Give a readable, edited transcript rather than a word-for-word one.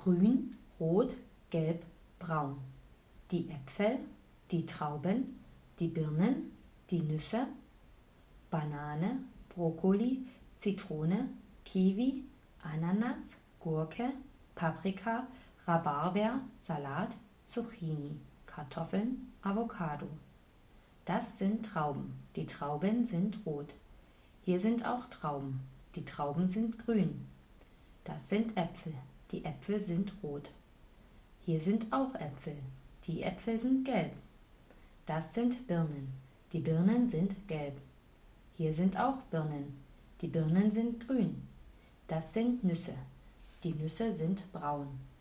grün, rot, gelb, braun. Die Äpfel, die Trauben, die Birnen, die Nüsse, Banane, Brokkoli, Zitrone, Kiwi, Ananas, Gurke, Paprika, Rhabarber, Salat, Zucchini, Kartoffeln, Avocado. Das sind Trauben. Die Trauben sind rot. Hier sind auch Trauben. Die Trauben sind grün. Das sind Äpfel. Die Äpfel sind rot. Hier sind auch Äpfel. Die Äpfel sind gelb. Das sind Birnen. Die Birnen sind gelb. Hier sind auch Birnen. Die Birnen sind grün. Das sind Nüsse. Die Nüsse sind braun.